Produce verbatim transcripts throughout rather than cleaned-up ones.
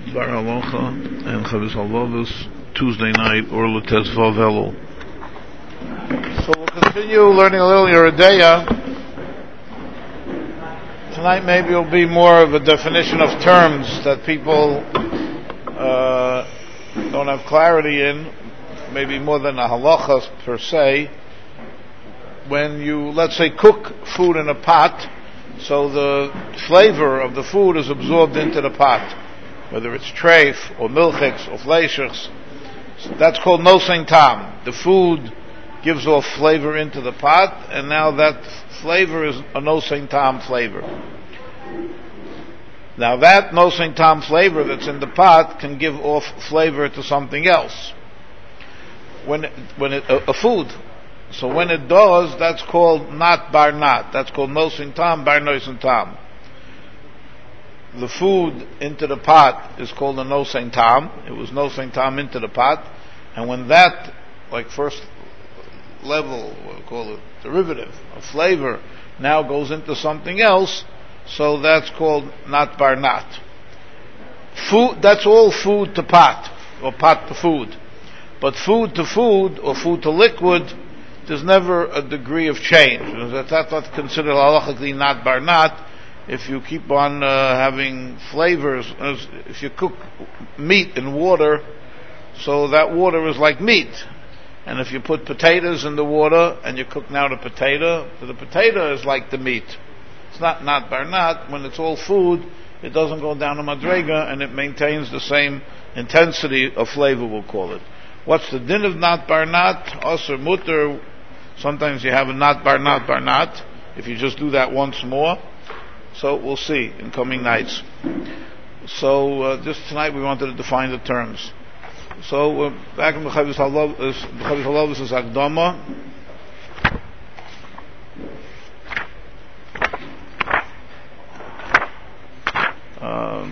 Bar Halacha and Chavis Halavos Tuesday night or Lutes Vavelo. So we'll continue learning a little Yeridea. Tonight maybe will be more of a definition of terms that people uh, don't have clarity in, maybe more than a halacha per se. When you, let's say, cook food in a pot, so the flavor of the food is absorbed into the pot, whether it's treif or milchiks or fleishiks, so that's called nosing tam. The food gives off flavor into the pot, and now that flavor is a nosing tam flavor. Now that nosing tam flavor that's in the pot can give off flavor to something else. When it, when it, a, a food. So when it does, that's called not bar not. That's called nosing tam, bar nosing tam. The food into the pot is called a nosing tam. It was nosing tam into the pot. And when that, like first level, we'll call it derivative, a flavor, now goes into something else, so that's called not bar not. Food, that's all food to pot, or pot to food. But food to food, or food to liquid, there's never a degree of change. That's not considered halachically not bar not. If you keep on uh, having flavors, if you cook meat in water, so that water is like meat. And if you put potatoes in the water and you cook now the potato, so the potato is like the meat. It's not not bar not. When it's all food, it doesn't go down to madrega and it maintains the same intensity of flavor, we'll call it. What's the din of not bar not? Osir mutter. Sometimes you have a not bar not bar not. If you just do that once more. So we'll see in coming nights. So uh, just tonight we wanted to define the terms. So uh, back in the Chavis Halavos is Akdama. Um,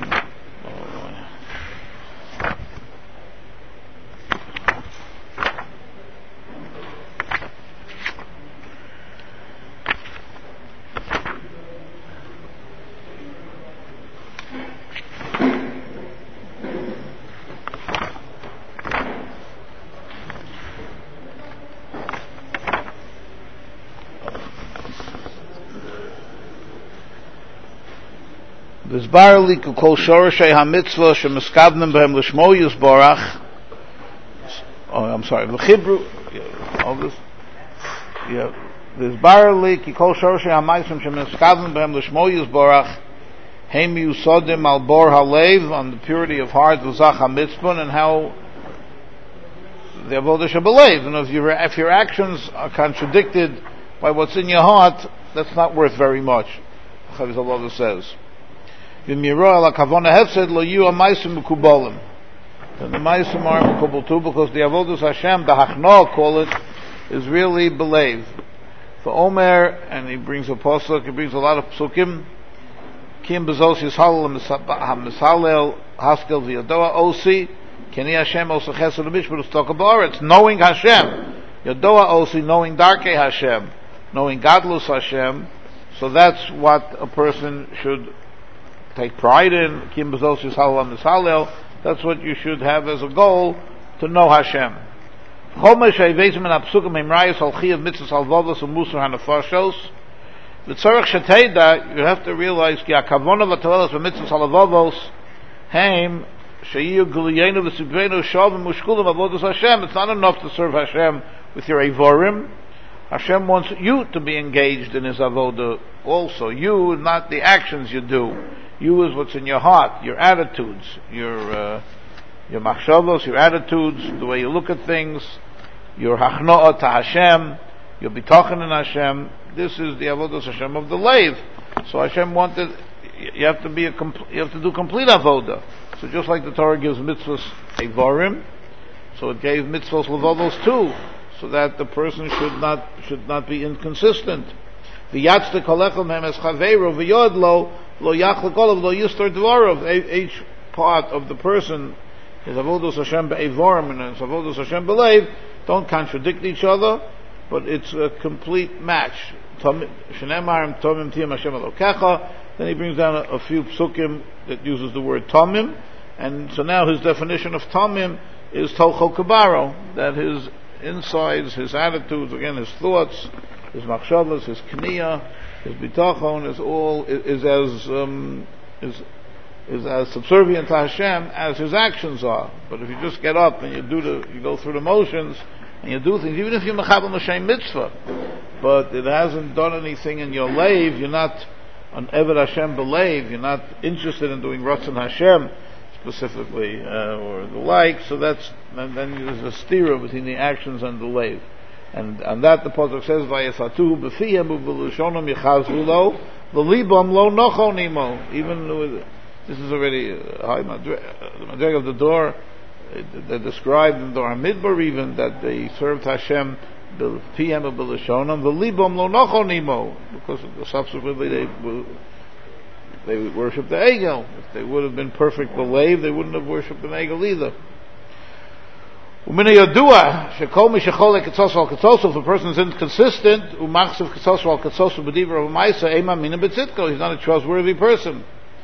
V'zbar li kol shorashei hamitzvah shemiskavnim b'hem l'shmo yisborach. Oh, I'm sorry. V'chibru. All this. Yeah. V'zbar li kol shorashei hamitzvah shemiskavnim b'hem l'shmo yisborach. Heim yusodim al bor halev, on the purity of heart, v'zach hamitzvah, and how the avodah shebelev. And if your if your actions are contradicted by what's in your heart, that's not worth very much. Chavis Halavos says. Then the ma'asim are mekubal too, because the avodas Hashem, the hachna call it, is really believe. For Omer, and he brings a pasuk, he brings a lot of psukim. Kim bezos yishalel hamisalel haskel v'yadoa osi keni Hashem osa chesed l'mishpat u'stakabar. It's knowing Hashem. Yadoa osi, knowing darkei Hashem, knowing godless Hashem. So that's what a person should take pride in. Kim bezos yishalel hamisalel. That's what you should have as a goal, to know Hashem. You have to realize it's not enough to serve Hashem with your Evorim. Hashem wants you to be engaged in His avodah also. You, not the actions you do. You is what's in your heart, your attitudes, your uh, your machshavos, your attitudes, the way you look at things, your hachna'ah to Hashem, your bitachon in Hashem. This is the avodah Hashem of the leiv. So Hashem wanted, you have to be a compl- you have to do complete avodah. So just like the Torah gives mitzvahs evarim, so it gave mitzvahs levavos too, so that the person should not should not be inconsistent. V'yatzte kolechem hem es chaveiro v'yod lo lo yachlek olav lo yistor dvarov. Each part of the person is avodas Hashem be'evarim and it's avodas Hashem be'leiv. Don't contradict each other, but it's a complete match. Shenemar tomim tiyam Hashem elokecha. Then he brings down a, a few psukim that uses the word tomim, And so now his definition of tamim is tocho kabaro, that his insides, his attitudes, again his thoughts, his machshavas, his kniya, his bitachon is all is, is as um, is is as subservient to Hashem as his actions are. But if you just get up and you do the you go through the motions and you do things, even if you're mechabel l'shem mitzvah, but it hasn't done anything in your leiv, you're not an eved Hashem b'leiv, you're not interested in doing ratzon Hashem specifically, uh, or the like, so that's, and then there's a stira between the actions and the leiv. And on that the Pasuk says, Vayesatuhu b'fihem u'b'lushonom yichazvu lo, v'libam lo nochonimo. Even with, this is already uh, high madreg, the madreg of the door, they described in the Dor HaMidbar even, that they served Hashem b'fihem u'b'lushonom, v'libam lo nochonimo, because subsequently they They would worship the Egel. If they would have been perfect believe, they wouldn't have worshipped an Egel either. If a person is inconsistent, he's not a trustworthy person.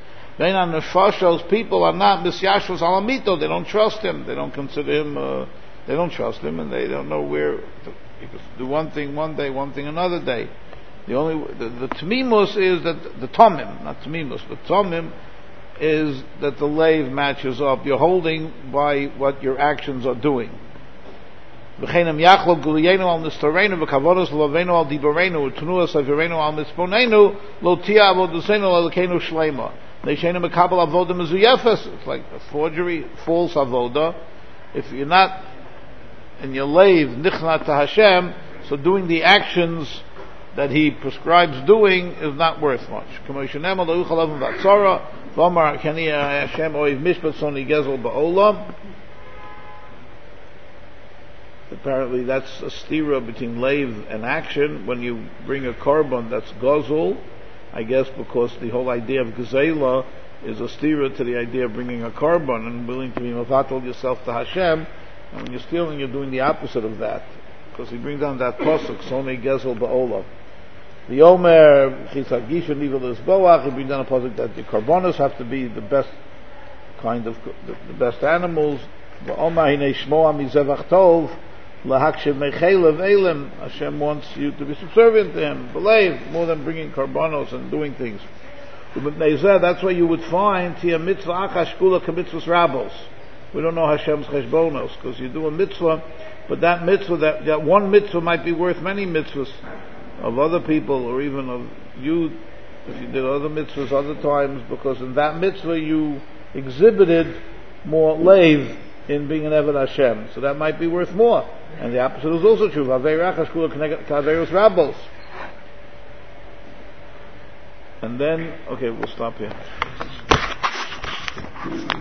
People are not misyashvos alamito. They don't trust him. They don't consider him. Uh, they don't trust him, and they don't know where. He could do one thing one day, one thing another day. The only the, the tamimus is that the tomim, not tamimus, but tomim is that the leiv matches up. You're holding by what your actions are doing. V'cheinem yachlok guliyenu al nistarenu v'kavonos lovenu al dibarenu v'tunuas avirenu al mitzponenu lo tia avodusenu l'elkeinu shleima. Neishenu mekabel avoda mezuyefes. It's like a forgery, false avoda. If you're not in your leiv nichnat to Hashem, so doing the actions that he prescribes doing is not worth much. Apparently that's a stira between leiv and action. When you bring a korban that's gozul, I guess because the whole idea of gezela is a stira to the idea of bringing a korban and willing to be mevatel yourself to Hashem. And when you're stealing, you're doing the opposite of that. Because he brings down that pasuk, Sonei Gezel Ba'olam. The Omer, Chisagisha Nivel Boach, he brings down a pasuk that the karbonos have to be the best kind of, the, the best animals. The Omer, Hinei Shmoa Mizevach Tov, Lahakshev Mechelev Elim, Hashem wants you to be subservient to him, believe, more than bringing karbonos and doing things. That's why you would find, Tia Mitzvah Akash Kula Kamitzvahs Rabos. We don't know Hashem's cheshbonos, because you do a mitzvah, but that mitzvah, that, that one mitzvah might be worth many mitzvahs of other people, or even of you, if you did other mitzvahs other times, because in that mitzvah you exhibited more leiv in being an Eved Hashem, so that might be worth more. And the opposite is also true. And then, okay, we'll stop here.